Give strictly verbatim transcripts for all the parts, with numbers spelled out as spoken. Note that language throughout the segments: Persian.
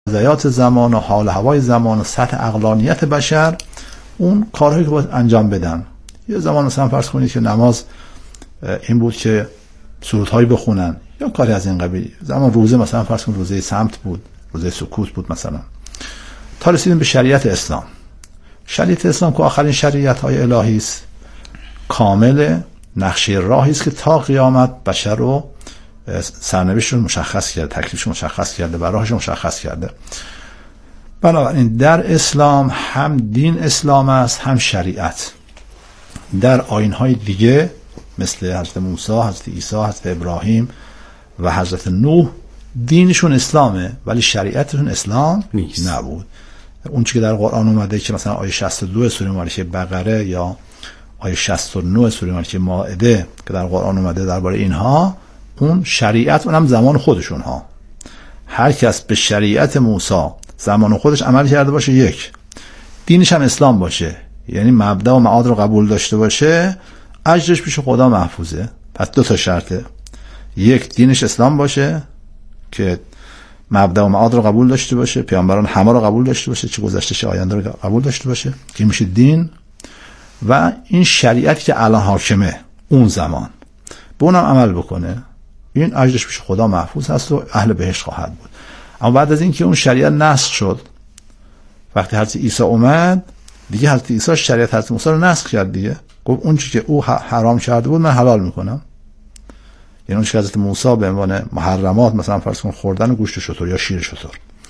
وضعیات زمان و حال هوای زمان و سطح عقلانیت بشر اون کارهایی که باید انجام بدن. یه زمان مثلا فرض کنید که نماز این بود که سرودهایی بخونن یا کاری از این قبیل. زمان روزه مثلا فرض کنید روزه صمت بود، روزه سکوت بود مثلا. تا رسیدیم به شریعت اسلام. شریعت اسلام که آخرین شریعت های الهی است، کامل نقشه راهی است که تا قیامت بشر رو سرنوشتش رو مشخص کرده، تکلیفش رو مشخص کرده، براهش رو مشخص کرده. بنابراین در اسلام هم دین اسلام است، هم شریعت. در آیین‌های دیگه مثل حضرت موسی، حضرت عیسی، حضرت ابراهیم و حضرت نوح دینشون اسلامه ولی شریعتشون اسلام نیست. نبود. اون چیزی که در قرآن اومده که مثلا آیه شصت و دو سوره مبارکه بقره یا آیه شصت و نه سوره مبارکه مائده که در قرآن اومده درباره اینها، اون شریعت اونم زمان خودشون ها. هر کس به شریعت موسی زمان خودش عمل کرده باشه، یک دینش هم اسلام باشه، یعنی مبدا و معاد رو قبول داشته باشه، اجرش پیش خدا محفوظه. پس دو تا شرطه: یک دینش اسلام باشه که مبدا و معاد رو قبول داشته باشه، پیامبران همه رو قبول داشته باشه، چه گذشته چه آینده رو قبول داشته باشه که میشه دین، و این شریعتی که الان حاکمه اون زمان به اونم عمل بکنه، این اجرش پیش خدا محفوظ هست و اهل بهشت خواهد بود. اما بعد از اینکه اون شریعت نسخ شد، وقتی حضرت عیسی اومد دیگه، حضرت عیسی شریعت حضرت موسی رو نسخ کرد دیگه، گفت اون چیزی که او حرام کرده بود من حلال میکنم. یعنی اون چیزی که حضرت موسی به عنوان محرمات مثلا فرض کن خوردن گوشت شتر یا شیر شتر،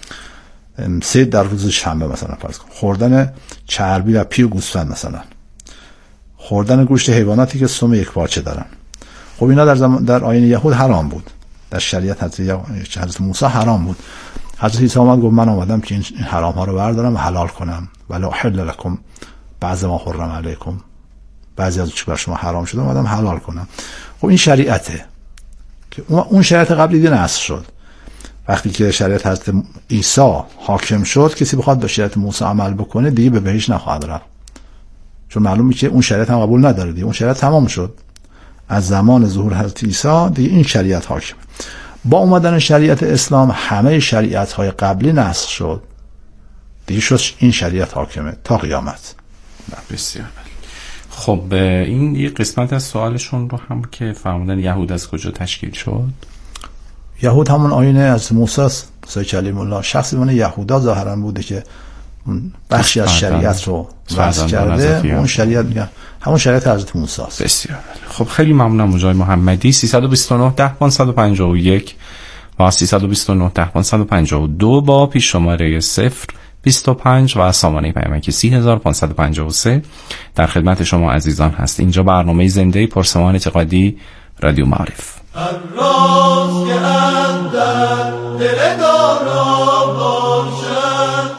صید در روز شنبه مثلا فرض کن، خوردن چربی و پی و گوسفند مثلا، خوردن گوشت حیواناتی که سم یک پارچه دارن، خب اینا در زمان در آیین یهود حرام بود، در شریعت حضرت موسی حرام بود. حضرت عیسی اومد گفت من اومدم که این حرام ها رو بردارم و حلال کنم، ولا احل لکم بعض ما حرم علیکم، بعضی از چیزا شما حرام شده اومدم حلال کنم. خب این شریعته که اون شریعت قبلی دیگه نسخ شد. وقتی که شریعت حضرت عیسی حاکم شد، کسی بخواد به شریعت موسی عمل بکنه دیگه به بهشت نخواهد رفت، چون معلومه که اون شریعت هم قبول نداره دیگه. اون شریعت تمام شد از زمان ظهور حضرت عیسی، دیگه این شریعت حاکمه. با اومدن شریعت اسلام همه شریعت های قبلی نسخ شد، دیگه شد این شریعت حاکمه تا قیامت. بسیار خب. این یه قسمت از سوالشون رو هم که فرمودن یهود از کجا تشکیل شد. یهود همون آیین از موسی است، موسی کلیم الله، شخصی من یهودا ظاهرا بوده که بخشی از شریعت رو وضع کرده. اون شریعت میگن همون شریعت حضرت موسی است. بسیار خب، خیلی ممنونم مجاهد محمدی. سیصد و بیست و نه ده پانصد و پنجاه و یک و سیصد و بیست و نه ده پانصد و پنجاه و دو با پیش شماره صفر بیست و پنج و سامانه پیامکی سی هزار و پانصد و پنجاه و سه در خدمت شما عزیزان هست. اینجا برنامه زنده پرسمان اعتقادی رادیو معارف. الراز که اندر دل دارا باشد،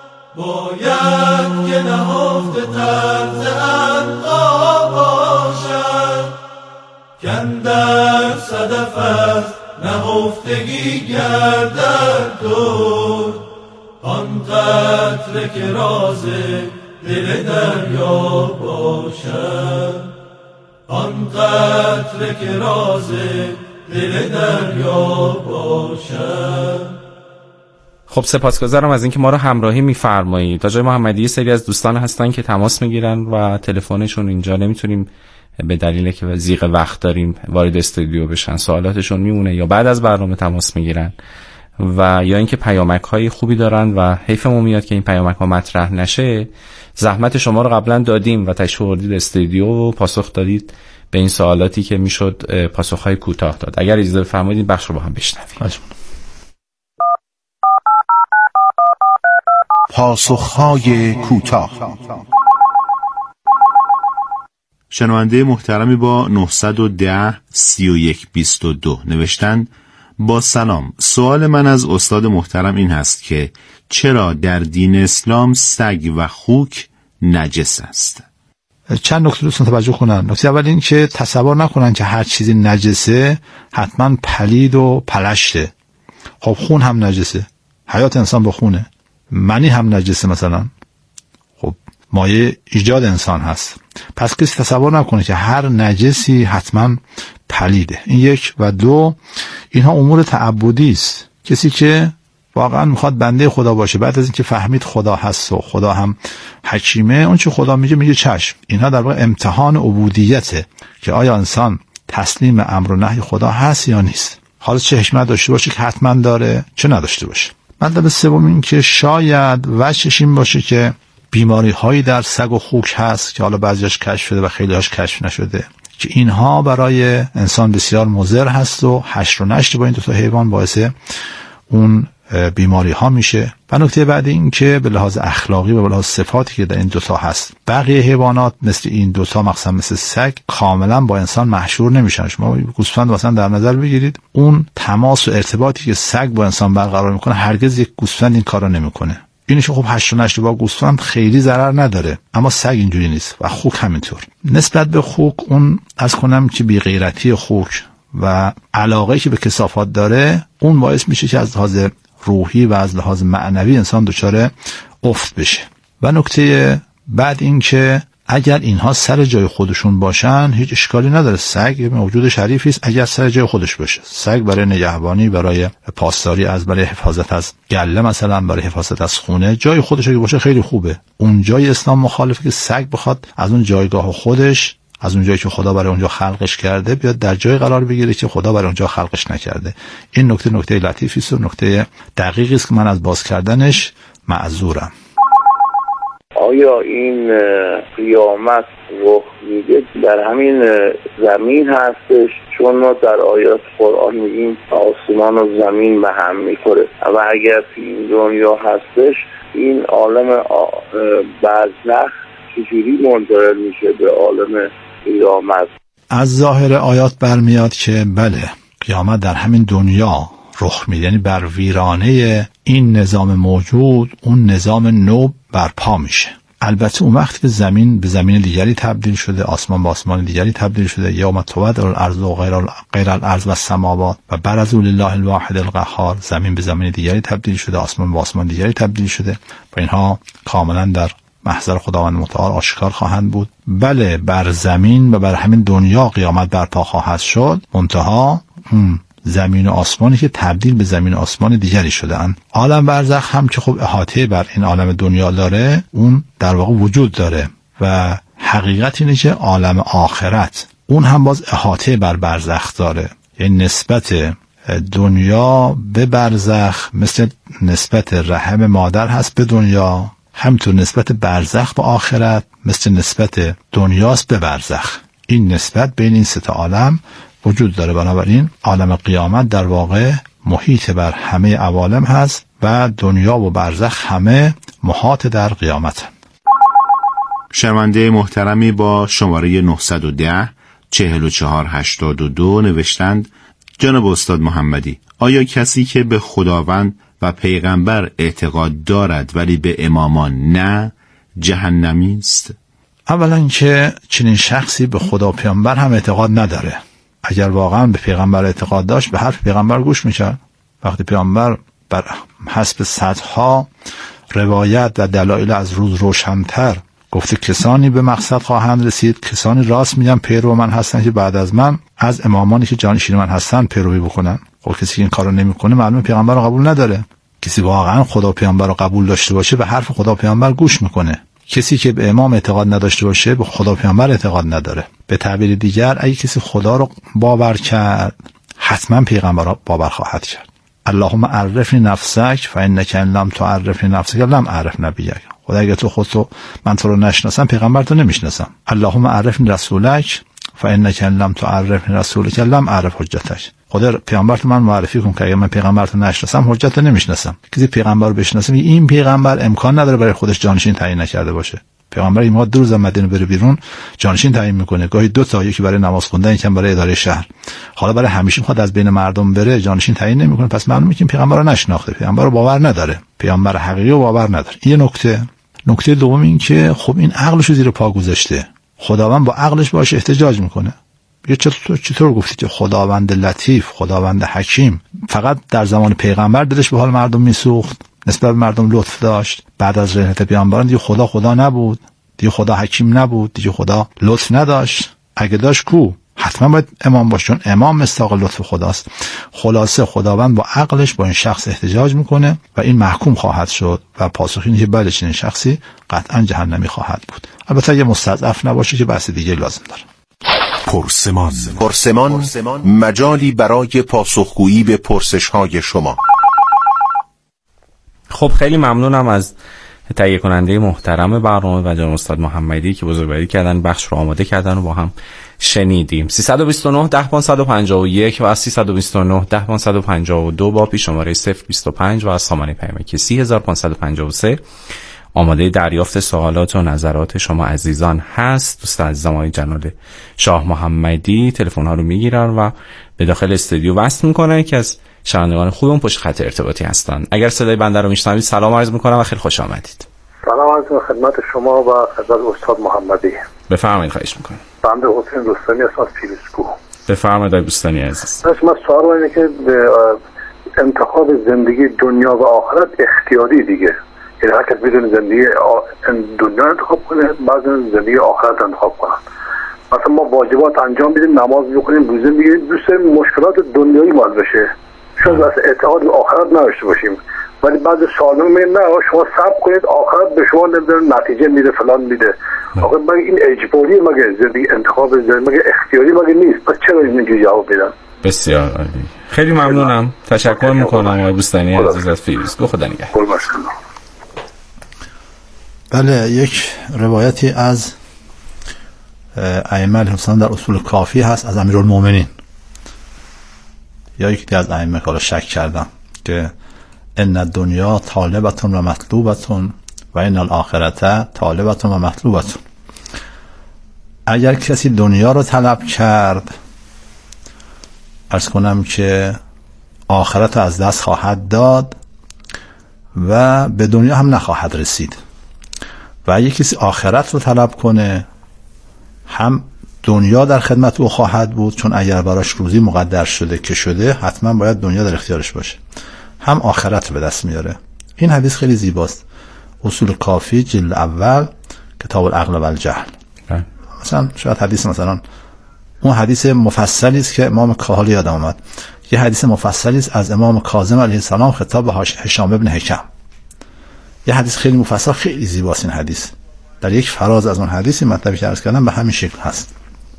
باید که نهفته طرز انقا باشد، کندر صدف از نهفتگی گردد دور، آن قطره که راز دل دریا باشد، آن قطره که راز دل دریا باشد. خب سپاسگزارم از اینکه ما رو همراهی می‌فرمایید. تا جای محمدی سری از دوستان هستن که تماس میگیرن و تلفنشون اینجا نمیتونیم به دلیل که زیغ وقت داریم وارد استودیو بشن، سوالاتشون میمونه یا بعد از برنامه تماس میگیرن، و یا اینکه پیامک های خوبی دارن و حیفمون میاد که این پیامک ها مطرح نشه. زحمت شما رو قبلا دادیم و تشریف آوردید استودیو و پاسخ دادید به این سوالاتی که میشد پاسخ های کوتاه داد. اگر اجازه بفرمایید این بخش رو با هم بشنویم. پاسخهای کوتاه. شنونده محترمی با نهصد و ده سی و یک بیست و دو نوشتند: با سلام، سوال من از استاد محترم این هست که چرا در دین اسلام سگ و خوک نجس است؟ چند نکته دوستان توجه کنن. نکته اول این که تصور نکنن که هر چیزی نجسه حتما پلید و پلشته. خب خون هم نجسه، حیات انسان با خونه. منی هم نجسه مثلا، خب مایه ایجاد انسان هست. پس کسی تصور نکنه که هر نجسی حتما پلیده. این یک. و دو، اینها امور تعبدی است. کسی که واقعا میخواد بنده خدا باشه، بعد از اینکه فهمید خدا هست و خدا هم حکیمه، اون چه خدا میگه میگه چشم. اینها در واقع امتحان عبودیته که آیا انسان تسلیم امر و نهی خدا هست یا نیست. حالا چه حکمت داشته باشه که حتما داره، چه نداشته باشه. مطلب سوم این که شاید وجهش این باشه که بیماری هایی در سگ و خوک هست که حالا بعضیاش کشف شده و خیلی هاش کشف نشده، که اینها برای انسان بسیار مضر هست و حشر و نشر با این دو تا حیوان باعث اون بیماری ها میشه. و نکته بعد این که به لحاظ اخلاقی و به لحاظ صفاتی که در این دوتا هست، بقیه حیوانات مثل این دوتا مخصوصا مثل سگ کاملا با انسان محشور نمیشن. شما گوسفند مثلا در نظر بگیرید، اون تماس و ارتباطی که سگ با انسان برقرار میکنه هرگز یک گوسفند این کارو نمیکنه. اینش خب حشر و نشر با گوسفند خیلی ضرر نداره، اما سگ اینجوری نیست و خوک همینطور. نسبت به خوک، اون از کنم که بی غیرتی خوک و علاقه‌ای که به کثافات داره، اون باعث میشه که از لحاظ روحی و از لحاظ معنوی انسان دچار افت بشه. و نکته بعد این که اگر اینها سر جای خودشون باشن هیچ اشکالی نداره. سگ موجود شریفی است اگر سر جای خودش باشه. سگ برای نگهبانی، برای پاسداری از، برای حفاظت از گله مثلا، برای حفاظت از خونه، جای خودش اگه باشه خیلی خوبه. اون جای اسلام مخالفه که سگ بخواد از اون جایگاه خودش، از اون جایی که خدا برای اونجا خلقش کرده، بیاد در جای قرار بگیره که خدا برای اونجا خلقش نکرده. این نکته نکته لطیفی است و نکته دقیقی است که من از باز کردنش معذورم. آیا این قیامت رخ میده در همین زمین هستش؟ چون ما در آیات قرآن میگیم آسمان و زمین به هم میخوره و اگر تو این دنیا هستش، این عالم برزخ چجوری منتقل میشه به عالم قیامت؟ از ظاهر آیات برمیاد که بله، قیامت در همین دنیا رخ میده، یعنی بر ویرانه این نظام موجود اون نظام نو برپا میشه. البته اون وقت که زمین به زمین دیگری تبدیل شده، آسمان به آسمان دیگری تبدیل شده، یوم تبدل الارض و غیر غیر الارض و السماوات و برزوا لله الواحد القهار، زمین به زمین دیگری تبدیل شده، آسمان به آسمان دیگری تبدیل شده و اینها کاملا در محضر خداوند متعال آشکار خواهند بود. بله، بر زمین و بر همین دنیا قیامت برپا خواهد شد، منتها زمین و آسمانی که تبدیل به زمین و آسمان دیگری شده‌اند. عالم برزخ هم که خب احاطه بر این عالم دنیا داره، اون در واقع وجود داره و حقیقت اینه که عالم آخرت اون هم باز احاطه بر برزخ داره. یعنی نسبت دنیا به برزخ مثل نسبت رحم مادر هست به دنیا، همینطور نسبت برزخ به آخرت مثل نسبت دنیاست به برزخ. این نسبت بین این سه تا عالم وجود داره. بنابراین عالم قیامت در واقع محیط بر همه عوالم هست و دنیا و برزخ همه محاط در قیامت. شنونده محترمی با شماره نهصد و ده چهل و چهار هشتاد و دو نوشتند: جناب استاد محمدی، آیا کسی که به خداوند و پیغمبر اعتقاد دارد ولی به امامان نه، جهنمی است؟ اولا که چنین شخصی به خدا و پیغمبر هم اعتقاد نداره. اگر واقعا به پیغمبر اعتقاد داشت به حرف پیغمبر گوش میکرد. وقتی پیغمبر بر حسب صدها روایت و دلایل از روز روشن‌تر گفته کسانی به مقصد خواهند رسید، کسانی راست میگن پیرو من هستن که بعد از من از امامانی که جانشین من هستن پیروی بکنن. خب کسی که این کارو نمیکنه معلومه پیغمبر رو قبول نداره. کسی واقعا خدا و پیغمبر رو قبول داشته باشه به حرف خدا و پیغمبر گوش میکنه. کسی که به امام اعتقاد نداشته باشه به خدا و پیغمبر اعتقاد نداره. به تعبیر دیگر، اگه کسی خدا رو باور کرد حتما پیغمبر رو باور خواهد کرد. اللهم عرفنی نفسک فانک ان لم تعرفنی نفسک لم اعرف نبیک. خدا اگه تو خودتو من تو رو نشناسم پیغمبر تو نمیشناسم. اللهم عرفنی رسولک فانک ان لم تعرفنی رسولک لم اعرف حجتک. خدا پیغمبر تو من معرفی کن که اگه من پیغمبر تو نشناسم حجت رو نمیشناسم. کسی پیغمبر رو بشناسه این پیغمبر امکان نداره برای خودش جانشین تعیین نکرده باشه. پیغمبر این ما دو روز مدینه بره بیرون جانشین تعیین میکنه، گاهی دو تا، یکی برای نماز خوندن یکی برای اداره شهر. حالا برای همیشه میخواد از بین مردم بره جانشین تعیین نمیکنه، پس معلومه که پیغمبر رو نشناخته، پیغمبر رو باور نداره، پیغمبر حقیقی رو باور نداره. این نکته. نکته دوم این که خب این عقلشو زیر پا گذاشته. خداوند با عقلش باشه احتجاج میکنه. یه چطور چطور گفتی که خداوند لطیف، خداوند حکیم فقط در زمان پیغمبر دلش به حال مردم میسوخت، نسبت به مردم لطف داشت، بعد از رحلت پیامبران دیگه خدا خدا نبود، دیگه خدا حکیم نبود، دیگه خدا لطف نداشت؟ اگه داشت کو؟ حتما باید امام باشه، چون امام مصداق لطف خداست. خلاصه خداوند با عقلش با این شخص احتجاج میکنه و این محکوم خواهد شد و پاسخ اینه که بله چنین شخصی قطعا جهنمی خواهد بود. البته اگه مستضعف نباشه که بحث دیگه لازم داره. پرسمان پرسمان مجالی برای پاسخگویی به پرسش‌های شما. خب خیلی ممنونم از تهیه کننده محترم برنامه و جناب استاد محمدی که بزرگواری کردن، بخش رو آماده کردن و با هم شنیدیم. سیصد و بیست و نه ده پانصد و پنجاه و یک و سیصد و بیست و نه ده پانصد و پنجاه و دو با پیش شماره صفر بیست و پنج و از سامانه پیامکی سی هزار و پانصد و پنجاه و سه آماده دریافت سوالات و نظرات شما عزیزان هست. دوست عزیزم آقای جناب شاه محمدی تلفن ها رو میگیرن و به داخل استودیو وصل میکنن که از شنوندگان خوبمون پشت خط ارتباطی هستن. اگر صدای بنده رو میشنوید سلام عرض میکنم و خیلی خوش آمدید. سلام عرض میکنم خدمت شما و خدمت استاد محمدی. بفرمایید. خواهش میکنم. بنده حسین دوستانی هستم از پیروزکوه. بفرمایید آقای دوستانی عزیز. من سوال اینه که انتخاب زندگی دنیا و آخرت اختیاری دیگه، یعنی هر کس میتونه زندگی دنیا انتخاب کنه، بعضی زندگی آخرت انتخاب کنن. مثلا ما واجبات انجام بدیم، نماز بخونیم، روزه بگیریم، دوست مشکلات دنیایی باید بشه، شاید اصلا اعتقاد به آخرت نداشته باشیم، ولی بعضی سوالون میگن نه شما صبر کنید آخرت به شما نمیدونه نتیجه میده فلان میده. آخه مگه این اجباری مگه زندگی انتخاب زندگی مگه اختیاری مگه نیست؟ پس چرا اینجوری جواب میدن؟ بسیار عالی. خیلی ممنونم. تشکر میکنم آقای بوستانی عزیز از پیروزکوه. خدا نگهدار. بله، یک روایتی از ائمه علیهم در اصول کافی هست از امیرالمومنین یا یکی از ائمه که شک کردم که ان الدنیا طالبتون و مطلوبتون و ان الاخرته طالبتون و مطلوبتون. اگر کسی دنیا رو طلب کرد، عرض کنم که آخرت رو از دست خواهد داد و به دنیا هم نخواهد رسید. و اگه کسی آخرت رو طلب کنه، هم دنیا در خدمت او خواهد بود، چون اگر براش روزی مقدر شده که شده حتما باید دنیا در اختیارش باشه، هم آخرت رو به دست میاره. این حدیث خیلی زیباست. اصول کافی جلد اول کتاب العقل و الجهل. مثلا شاید حدیث مثلا اون حدیث مفصلی است که امام کاهلی یادم اومد، یه حدیث مفصلی است از امام کاظم علیه السلام خطاب به هشام ابن حکم. یه حدیث خیلی مفصل، خیلی زیباست این حدیث. در یک فراز از اون حدیثی مطلبی که عرض کردم به همین شکل هست.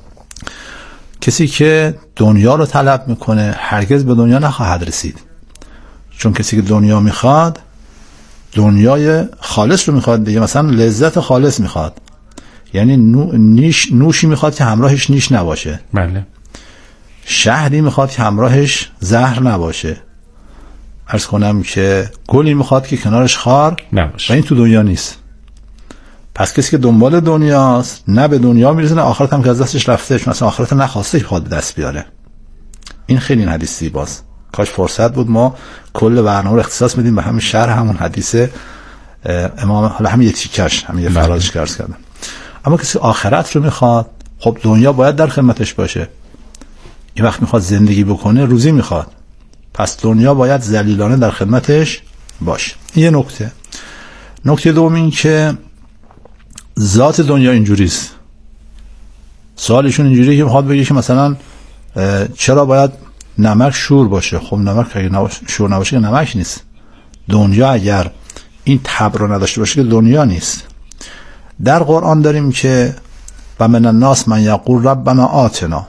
کسی که دنیا رو طلب میکنه هرگز به دنیا نخواهد رسید، چون کسی که دنیا میخواد دنیای خالص رو میخواد دیگه. مثلا لذت خالص میخواد، یعنی نو، نیش، نوشی میخواد که همراهش نیش نباشه. بله. شهدی میخواد که همراهش زهر نباشه. عرض کنم که گلی میخواد که کنارش خار نباشه. و این تو دنیا نیست. پس کسی که دنبال دنیاست نه به دنیا میرسه نه آخرت هم که از دستش رفته، چون اصلا آخرت نخواسته که خود به دست بیاره. این خیلی این حدیث زیباست. کاش فرصت بود ما کل برنامه رو اختصاص میدیم به همین شرح همون حدیث امام، حالا همین یه تیکش همین یه فرازش عرض کردم. اما کسی آخرت رو میخواد، خب دنیا باید در خدمتش باشه. این وقت میخواد زندگی بکنه، روزی میخواد، پس دنیا باید ذلیلانه در خدمتش باشه. یه نکته. نکته دوم این که ذات دنیا اینجوریست. سوالشون اینجوریه که میخواد بگه که مثلا چرا باید نمک شور باشه؟ خب نمک اگه شور نباشه که نمک نیست. دنیا اگر این تب رو نداشته باشه که دنیا نیست. در قرآن داریم که و من الناس من یقول ربنا آتنا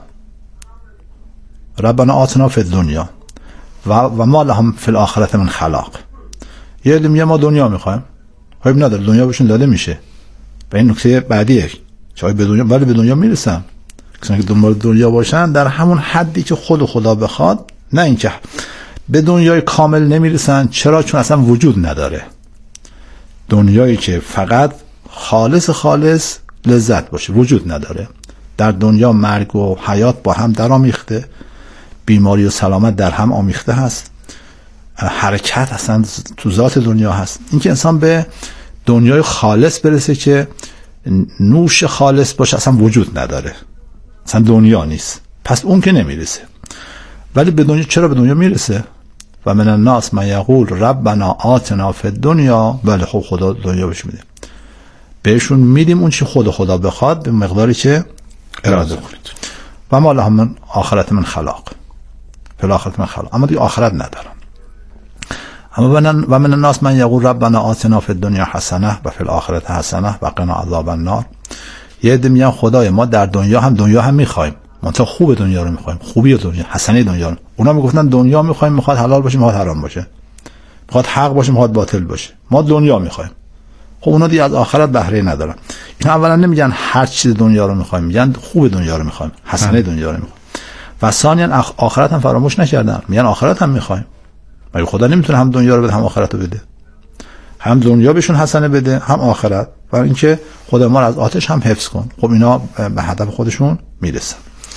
ربنا آتنا فی الدنیا و و ما لهم فی الاخرة من خلاق. یه میگه ما دنیا میخوایم، خب نداره، دنیا بهشون داده میشه. و این نکته بعدیه، چای به دنیا ولی به دنیا میرسن. کسانی که دنبال دنیا باشن در همون حدی که خود خدا بخواد، نه اینکه به دنیای کامل نمیرسن. چرا؟ چون اصلا وجود نداره. دنیایی که فقط خالص خالص لذت باشه وجود نداره. در دنیا مرگ و حیات با هم در آمیخته، بیماری و سلامت در هم آمیخته هست، حرکت اصلا تو ذات دنیا هست. اینکه انسان به دنیای خالص برسه که نوش خالص باشه اصلا وجود نداره، اصلا دنیا نیست، پس اون که نمیرسه. ولی به دنیا چرا به دنیا میرسه؟ و من الناس من یقول ربنا آتنا فی الدنیا. ولی خب خدا دنیا بهش میده، بهشون میدیم اون چی خود خدا بخواد به مقداری که اراده کنید. و ما لهم من آخرت من خلاق، فی الاخرة من خلاق، اما دیگه آخرت ندارن. اما و من الناس من یقول ربنا آتنا فی الدنیا حسنه و فی الاخرة حسنه و قنا عذاب النار. یه عده میگن خدای ما در دنیا هم دنیا هم میخوایم، منتها خوب دنیا رو میخوایم، خوبی دنیا، حسنه دنیا رو. اونا میگفتن دنیا میخوایم، میخواد حلال باشه، میخواد حرام باشه، میخواد حق باشه، میخواد باطل باشه، ما دنیا میخوایم. خب اونا دیگه از آخرت بهره ندارن. اینا اولا نمیگن هر چیز دنیا رو میخوایم، میگن خوب دنیا رو میخوایم، حسنه دنیا رو میخوایم. و ثانیا آخرت هم فراموش نکردن، میگن آخرت هم میخوایم. مگه خدا نمیتونه هم دنیا رو بده هم آخرت رو بده؟ هم دنیا بهشون حسنه بده هم آخرت، و اینکه خدا ما رو از آتش هم حفظ کن. خب اینا به هدف خودشون میرسن.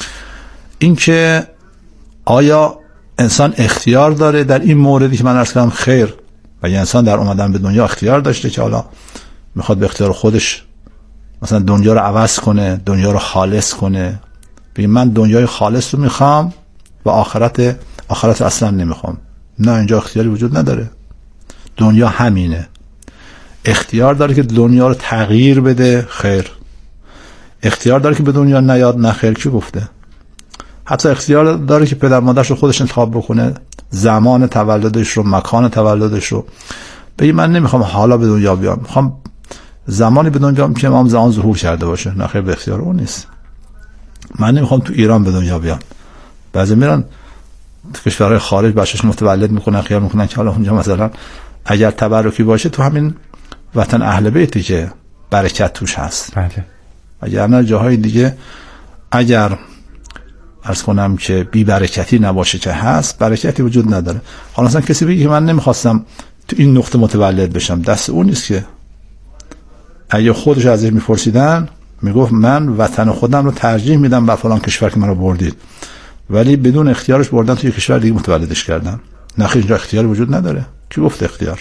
اینکه آیا انسان اختیار داره در این موردی که من عرض کردم خیر، و یه انسان در اومدن به دنیا اختیار داشته که حالا میخواد به اختیار خودش مثلا دنیا رو عوض کنه، دنیا رو خالص کنه، بگه من دنیای خالص رو میخوام و آخرت آخرت اصلا نمیخوام. نه، اینجا اختیاری وجود نداره. دنیا همینه. اختیار داره که دنیا رو تغییر بده، خیر. اختیار داره که به دنیا نیاد، نه خیر. کی گفته؟ حتی اختیار داره که پدر مادرش رو خودش انتخاب بکنه، زمان تولدش رو، مکان تولدش رو. بگی من نمیخوام حالا به دنیا بیام، میخوام زمانی به دنیا بیام که امام زمان ظهور کرده باشه. نه خیر، به اختیار اون نیست. من نمیخوام تو ایران به دنیا بیام. بعضی میرن تو کشورهای خارج بچه‌شون متولد میکنن، خیال میکنن که حالا اونجا مثلا اگر تبرکی باشه تو همین وطن اهل بیتی که برکت توش هست. بله. اگر نه جاهای دیگه اگر عرض کنم که بی برکتی نباشه که هست، برکتی وجود نداره. حالا مثلا کسی بگه که من نمیخواستم تو این نقطه متولد بشم، دست اون نیست که. اگه خودش ازش میپرسیدن میگفت من وطن خودم رو ترجیح میدم بر فلان کشور که منو بردید، ولی بدون اختیارش بردن توی کشور دیگه متولدش کردن. نه خیر، اینجا اختیار وجود نداره. کی گفت اختیار؟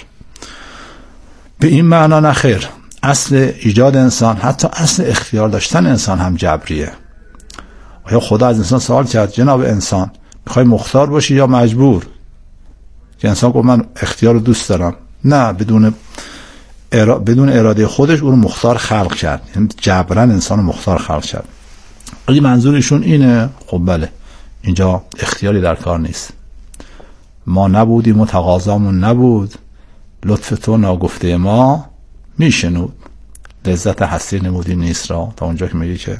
به این معنا نه خیر. اصل ایجاد انسان، حتی اصل اختیار داشتن انسان هم جبریه. آیا خدا از انسان سوال کرد جناب انسان میخوای مختار باشی یا مجبور؟ که انسان گفت من اختیار رو دوست دارم. نه، بدون ارا... بدون اراده خودش اون رو مختار خلق کرد، یعنی جبران انسان رو مختار خلق کرد. اگه منظورشون اینه، خب بله، اینجا اختیاری در کار نیست. ما نبودیم و تقاضامون نبود، لطف تو ناگفته ما میشنود، لذت هستی نمودی نیست را. تا اونجا که میگه که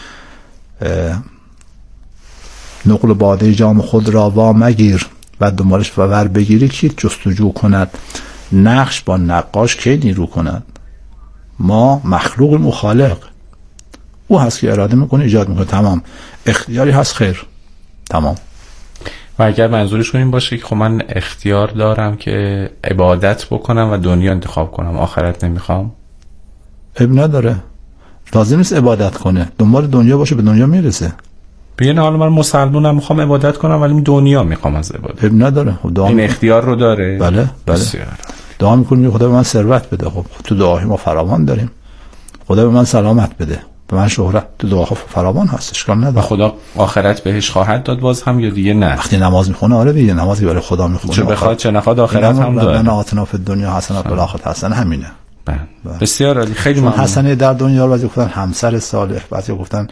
نقل باده جام خود را وا مگیر و دنبالش ور بگیری کیت جستجو کند، نقش با نقاش کی نیرو کند. ما مخلوق مخالق، او هست که اراده میکنه ایجاد میکنه. تمام. اختیاری هست، خیر، تمام. و اگر منظورشون این باشه که خب من اختیار دارم که عبادت بکنم و دنیا انتخاب کنم، آخرت نمیخوام، اب نداره. لازم نیست عبادت کنه، دنبال دنیا باشه به دنیا میرسه. بگن حالا من مسلمانم میخوام عبادت کنم ولی دنیا میخوام از عبادت. اب نداره. خب این اختیار رو داره. بله بله. دعا میکنی خدا به من ثروت بده. خب تو دعاهای ما فراوان داریم. خدا به من سلامت بده، به من شهرت. تو دعاها فراوان هست، اشکال نداره. و خدا آخرت بهش خواهد داد باز هم یا دیگه نه؟ وقتی نماز میخونه آره دیگه، نمازی برای خدا میخونه، چه بخواد چه نخواد آخرت هم داره. ربنا آتنا فی الدنیا حسنه و فی الاخرة حسنه، همینه. بله. بسیار عالی، خیلی ممنون. حسنه در دنیا رو بعضی گفتن همسر صالح، بعضی گفتن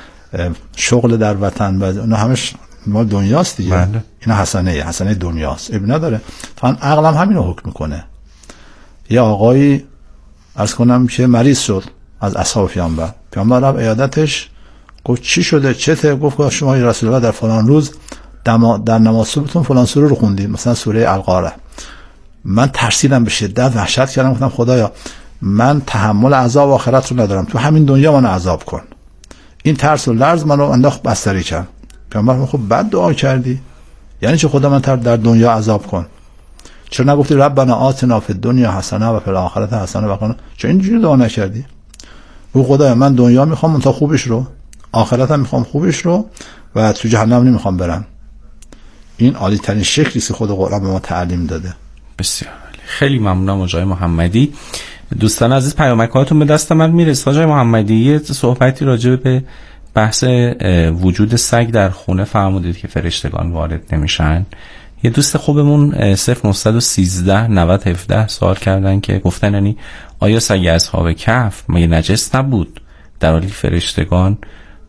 شغل در وطن، بعضی اون همش مال دنیاست دیگه. بله. اینا حسنه حسنه دنیاست، اب نداره. تا عقلم همین رو حکم میکنه. یه آقایی عرض کنم که مریض شد از اصحاب پیامبر، پیامبر رفت عیادتش، گفت چی شده چته؟ گفت شما یا رسول الله در فلان روز در نماز صبحتون فلان سوره رو خوندید، مثلا سوره القاره. من ترسیدم به شدت، وحشت کردم، گفتم خدایا من تحمل عذاب آخرت رو ندارم، تو همین دنیا منو عذاب کن. این ترس و لرز منو انداخت بستری کرد. پیامبر خب بد دعا کردی، یعنی چه خدا من تر در دنیا عذاب کن؟ چرا نگفتی ربنا آتنا فی الدنیا حسنه و فی الاخرة حسنه و قنا؟ چرا اینجوری دعا نکردی؟ او خدایا من دنیا میخوام تا خوبش رو، آخرتم میخوام خوبش رو، و تو جهنم نمیخوام برم. این عالی ترین شکلی که خود قرآن به ما تعلیم داده. بسیار عالی. خیلی ممنونم آقای محمدی. دوستان عزیز، پیامکاتون به دست من میرسه. آقای محمدی یه صحبتی راجع به بحث وجود سگ در خونه فرمودید که فرشتگان وارد نمیشن. یه دوست خوبمون صفر نه یک سه نه نه هفده سوال کردن که گفتن یعنی آیا سگ اصحاب کهف مگه نجس نبود در حالی فرشتگان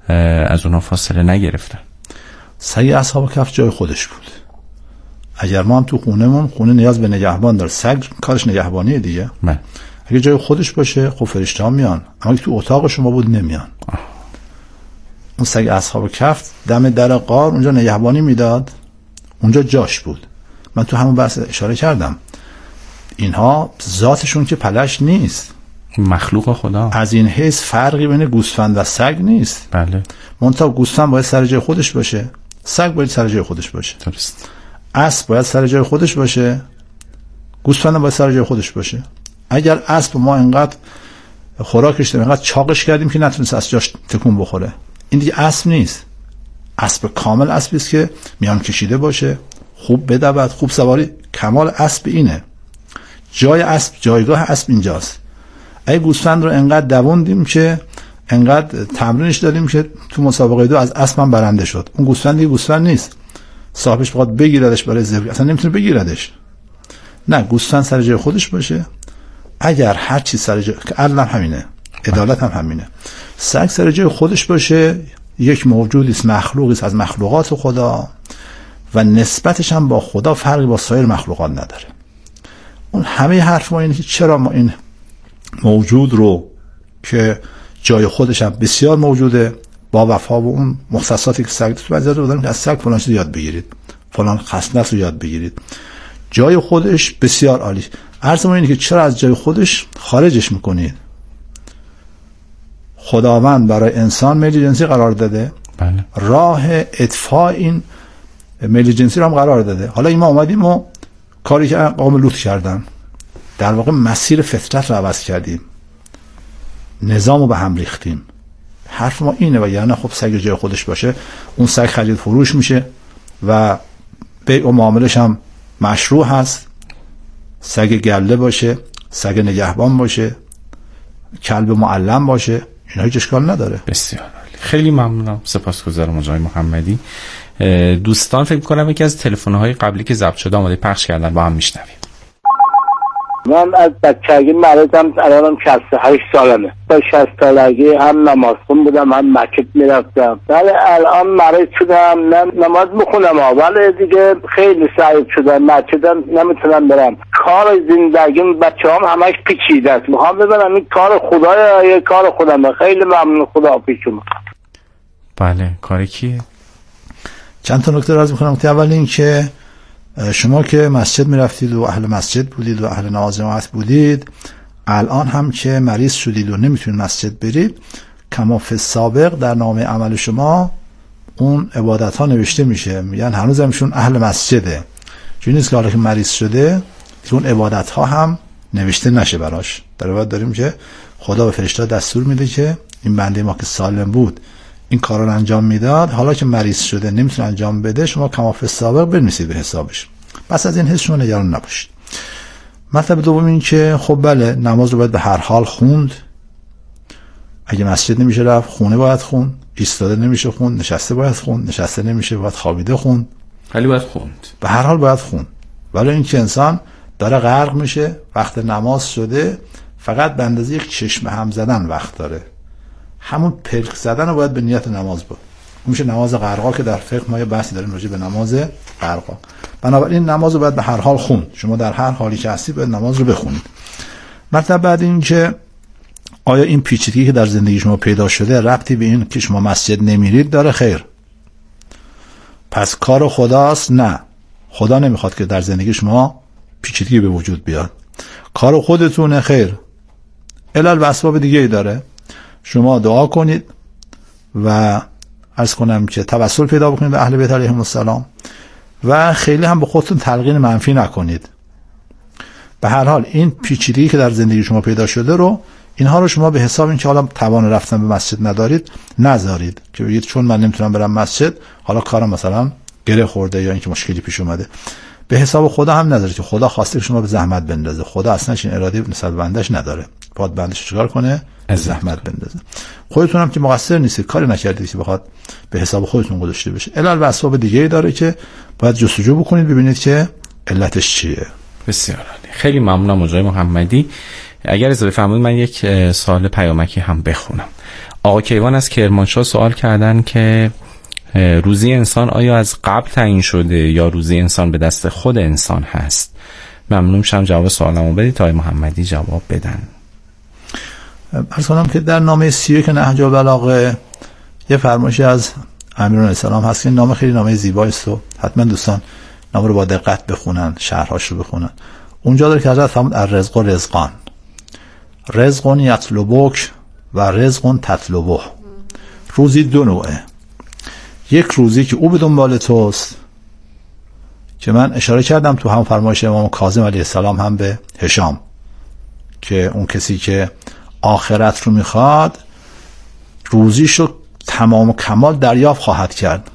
از اونها فاصله نگرفتن. سگ اصحاب کهف جای خودش بود. اگر ما هم تو خونهمون، خونه نیاز به نگهبان داره، سگ کارش نگهبانیه دیگه. من. اگه جای خودش باشه خب فرشته ها میان، اما اگه تو اتاق شما بود نمیان. آه. اون سگ اصحاب کهف دم در غار اونجا نگهبانی میداد، اونجا جاش بود. من تو همون بحث اشاره کردم اینها ذاتشون که پلش نیست، مخلوق خدا. از این حیث فرقی بین گوسفند و سگ نیست. بله. منتها گوسفند باید سر جای خودش باشه، سگ باید سر جای خودش باشه. درست. اسب باید سر جای خودش باشه، گوسفند باید سر جای خودش باشه. اگر اسب ما اینقدر خوراکش دادیم، اینقدر چاقش کردیم که نتونست از جاش تکون بخوره، این دیگه اسب نیست. اسب کامل اسبی است که میان کشیده باشه، خوب بدود، خوب سواری. کمال اسب اینه. جای اسب، جایگاه اسب اینجاست. اگه گوسفند رو انقدر دووندیم که انقدر تمرینش دادیم که تو مسابقه دو از اسب هم برنده شد، اون گوسفند دیگه گوسفند نیست. صاحبش بخواد بگیردش برای ذبح اصلا نمیتونه بگیردش. نه، گوسفند سر جای خودش باشه. اگر هر چی سر جای، که عدل هم همینه، عدالت هم همینه، سگ سر جای خودش باشه، یک موجودی است، مخلوقی است از مخلوقات خدا و نسبتش هم با خدا فرقی با سایر مخلوقات نداره. اون همه حرف ما اینه که چرا ما این موجود رو که جای خودش هم بسیار موجوده با وفا و اون مختصاتی که سگ تو بازار رو داریم که از سگ فلان چیز یاد بگیرید، فلان خصلت رو یاد بگیرید، جای خودش بسیار عالی. عرض ما اینه که چرا از جای خودش خارجش میکنید؟ خداوند برای انسان میل جنسی قرار داده. بله. راه اطفاء این میل جنسی رو هم قرار داده. حالا این ما اومدیم و کاری که قوم لوط کردن، در واقع مسیر فطرت رو عوض کردیم، نظام رو به هم ریختیم. حرف ما اینه. و یعنی خب سگ جای خودش باشه، اون سگ خرید فروش میشه و بیع و معاملش هم مشروع هست. سگ گله باشه، سگ نگهبان باشه، کلب معلم باشه، اینا هیچ اشکال نداره. بسیار عالی. خیلی ممنونم، سپاسگزارم آقای محمدی. دوستان فکر کنم یکی از تلفن‌های قبلی که ضبط شده آماده پخش کردن، با هم میشنویم. من از بچگی مریضم، الانم شصت و هشت سالمه. تا شصت سالگی هم نماز خون بودم، هم مسجد میرفتم. ولی الان مریض شدم، نه نماز میخونم ولی دیگه خیلی ضعیف شدم، مسجدم نمیتونم برم. کار زندگیم بچه‌هام همش پیچیده است. میخوام ببینم این کار خدایا یا کار خودمه. خیلی ممنون، خدا پیشم. بله، کار کیه؟ چند تا نکته عرض می‌کنم. اول این که شما که مسجد میرفتید و اهل مسجد بودید و اهل نماز جماعت بودید، الان هم که مریض شدید و نمیتونید مسجد برید، کما فی السابق در نامه عمل شما اون عبادت ها نوشته میشه. میگن هنوز همشون اهل مسجده. چون نیست که حالا که مریض شده که اون عبادت ها هم نوشته نشه براش. در واقع داریم که خدا به فرشته دستور میده که این بنده ما که سالم بود این کارا رو انجام میداد، حالا که مریض شده نمیتونه انجام بده، شما کما فی السابق بنویسید به حسابش. پس از این حس شما نگران نباشید. مطلب دوم این که خب بله، نماز رو باید به هر حال خوند. اگه مسجد نمیشه رفت، خونه باید خوند. ایستاده نمیشه خوند، نشسته باید خوند. نشسته نمیشه، باید خوابیده خوند. ولی باید خوند. به هر حال باید خوند. ولی این که انسان داره غرق میشه، وقت نماز شده، فقط به اندازه یک چشم هم زدن وقت داره. همون پلک زدن رو باید به نیت نماز بود. میشه نماز غرقا که در فقه ما یه بحثی داریم راجع به نماز غرقا. بنابراین نماز رو باید به هر حال خوند. شما در هر حالی که هستی باید نماز رو بخونید. مطلب بعد این که آیا این پیچیدگی که در زندگی شما پیدا شده ربطی به این که شما مسجد نمیرید داره؟ خیر. پس کار خداست؟ نه. خدا نمیخواد که در زندگی شما پیچیدگی به وجود بیاد. کار خودتونه؟ خیر. علل و اسباب دیگه ای داره. شما دعا کنید و عرض کنم که توسل پیدا بکنید به اهل بیت علیهم السلام و خیلی هم به خودتون تلقین منفی نکنید. به هر حال این پیچیدگی که در زندگی شما پیدا شده رو، اینها رو شما به حساب این که حالا توان رفتن به مسجد ندارید نذارید که بگید چون من نمیتونم برم مسجد حالا کارم مثلا گره خورده یا اینکه مشکلی پیش اومده. به حساب خدا هم نذارید که خدا خواسته که شما به زحمت بندازه. خدا اصلا این اراده نسبت بندش نداره. باید بندش چیکار کنه؟ از زحمت بندازه. خودتون هم که مقصر نیستید، کاری نکردید که بخواد به حساب خودتون گذاشته بشه. علل و اسباب دیگه ای داره که باید جستجو بکنید ببینید که علتش چیه. بسیار عالی. خیلی ممنونم آقای محمدی. اگر اجازه بفرمایید من یک سوال پیامکی هم بخونم. آقا کیوان از کرمانشاه سوال کردن که روزی انسان آیا از قبل تعیین شده یا روزی انسان به دست خود انسان هست؟ ممنون میشم جواب سوالمو بدید تا محمدی جواب بدن. عرض کنم که در نامه سی و یک نهج البلاغه یه فرمایشی از امیرالمومنین علیه السلام هست که نامه خیلی نامه زیبایی است و حتما دوستان نامه رو با دقت بخونن، شرحاش رو بخونن. اونجا داره که حضرت فرمود الرزق و رزقان، رزقون یطلبک و رزقون تطلبه. روزی دو نوعه، یک روزی که او به دنبال توست که من اشاره کردم تو هم فرمایش امام کاظم علیه السلام هم به هشام که اون کسی که آخرت رو میخواد روزیشو تمام و کمال دریافت خواهد کرد.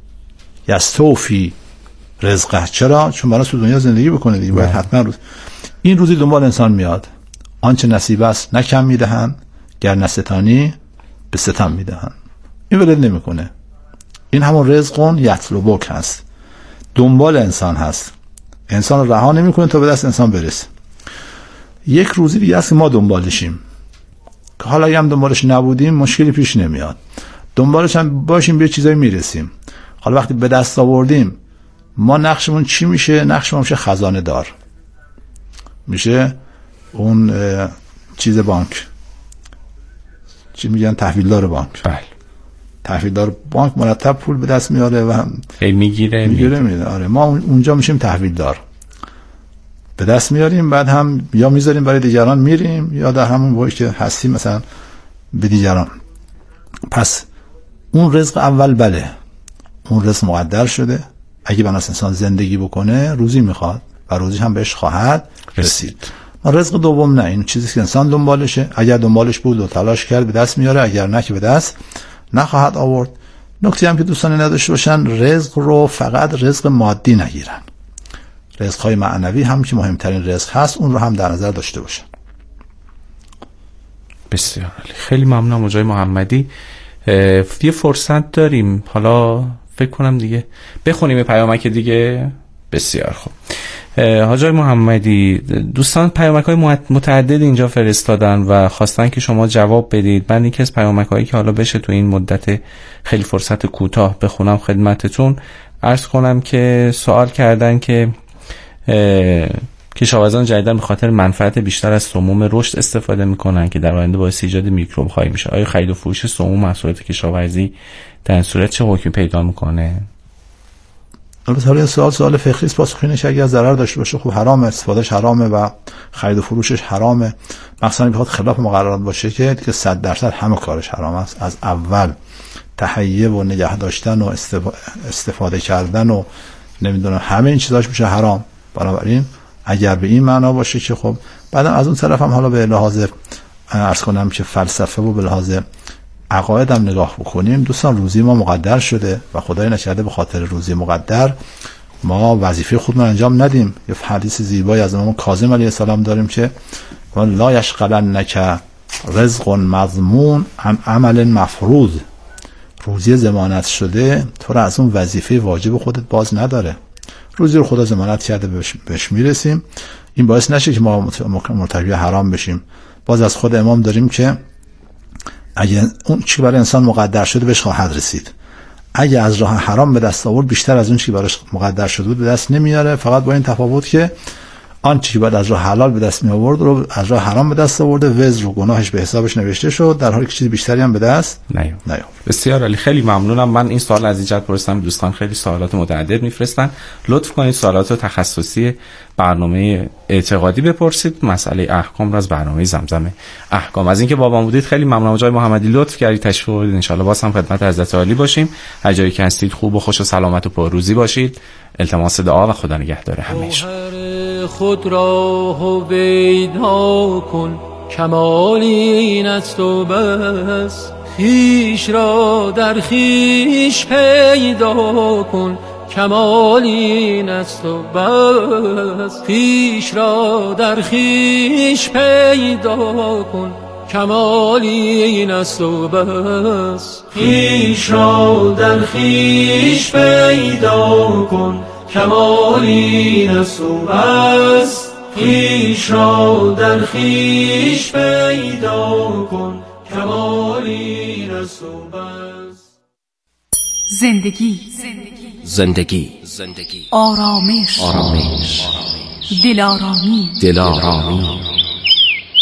یستوفی رزقه. چرا؟ چون برای تو دنیا زندگی بکنه دیگه، باید حتما روز این روزی دنبال انسان میاد. آنچه نصیب است نه کم میدهند، گر نستانی به ستم میدهند. این ولد نمیکنه. این همون رزقون یطلبک هست، دنبال انسان هست، انسان رو رها نمیکنه تا به دست انسان برسه. یک روزی دیگه است که ما دنبالشیم که حالا اگه هم دنبالش نبودیم مشکلی پیش نمیاد، دنبالش هم باشیم به چیزایی میرسیم. حالا وقتی به دست آوردیم ما نقشمون چی میشه؟ نقشمون میشه خزانه دار، میشه اون چیز بانک، چی میگن، تحویلدار بانک. بله، تحویلدار بانک مرتب پول به دست میاره و میگیره میگیره میده. آره، ما اونجا میشیم تحویلدار، به دست میاریم، بعد هم یا میذاریم برای دیگران میریم یا در همون وقتی که هستیم مثلا به دیگران. پس اون رزق اول بله، اون رزق مقدر شده، اگه بناس انسان زندگی بکنه روزی میخواد و روزی هم بهش خواهد رسید. ما رزق دوم نه، این چیزی که انسان دنبالشه، اگر دنبالش بود و تلاش کرد به دست میاره، اگر نه که به دست نخواهد آورد. نکته هم که دوستان نداشته باشن، رزق رو فقط رزق مادی نگیرن، رزق های معنوی هم که مهمترین رزق هست اون رو هم در نظر داشته باشن. بسیار عالی، خیلی ممنونم حاجی محمدی. یه فرصت داریم حالا فکر کنم دیگه بخونیم پیامک دیگه. بسیار خوب حاجی محمدی، دوستان پیامک های متعدد اینجا فرستادن و خواستن که شما جواب بدید. من یکی از پیامک هایی که حالا بشه تو این مدت خیلی فرصت کوتاه بخونم خدمتتون، عرض کنم که سوال کردن که کشاورزان جدیداً به خاطر منفعت بیشتر از سموم رشد استفاده میکنن که در آینده باعث ایجاد میکروب خواهی میشه. آیا خرید و فروش سموم محصولات کشاورزی در این صورت چه حکمی پیدا میکنه؟ البته حالا سوال سوال فقهی است، پاسخینش اگر ضرر داشته باشه خب حرامه، استفادهش حرامه و خرید و فروشش حرامه. مثلا بخواد خلاف مقررات باشه که دیگه صد درصد همه کارش حرام است، از اول تهیه و نگه داشتن و استفاده کردن و نمیدونم همه این چیزاش میشه حرام. بنابراین اگر به این معنا باشه که خب بعدم از اون طرف هم حالا به لحاظ عرض کنم که فلسفه و به لحاظ عقاید هم نگاه بکنیم، دوستان روزی ما مقدر شده و خدای نکرده به خاطر روزی مقدر ما وظیفه خودمون انجام ندیم. یه حدیث زیبایی از امام کاظم علیه السلام داریم که لا یشغلنک رزق مضمون عن عمل مفروض. روزی ضمانت شده تو را از اون وظیفه واجب خودت باز نداره. روزی رو خدا ضمانت کرده بهش میرسیم، این باعث نشه که ما مرتکب حرام بشیم. باز از خود امام داریم که اگه اون چی برای انسان مقدر شده بهش خواهد رسید. اگه از راه حرام به دست آورد بیشتر از اون چی براش مقدر شده بود به دست نمیاره، فقط با این تفاوت که آن چی بعد از راه حلال به دست می آورد رو از راه حرام به دست آورده، وزر و گناهش به حسابش نوشته شد، در حالی که چیز بیشتری هم به دست نیام. نیام. بسیار عالی، خیلی ممنونم. من این سوال از ایجاد پرسیدم، دوستان خیلی سوالات متعدد میفرستن. لطف کنید سوالات تخصصی برنامه اعتقادی بپرسید، مسئله احکام را از برنامه زمزم احکام. از اینکه بابام بودید خیلی ممنونم. جای محمدی لطف کردید تشریف آوردید، ان شاء الله باز هم خدمت حضرت عالی باشیم. هر جایی که هستید خوب و خوش و سلامت و پرروزی باشید. التماس دعا و خدا نگهدار همیشه. خود را هویدا کن، کمال این است و بس. خویش را در خویش پیدا کن، کمال این است و بس. خویش را در خویش پیدا کن، کمال این است و بس. خویش را در خویش پیدا کن، کمال این است و بس. خویش را در خویش پیدا کن. کمالی است و بس. زندگی زندگی آرامش آرامش دلارامی دلارامی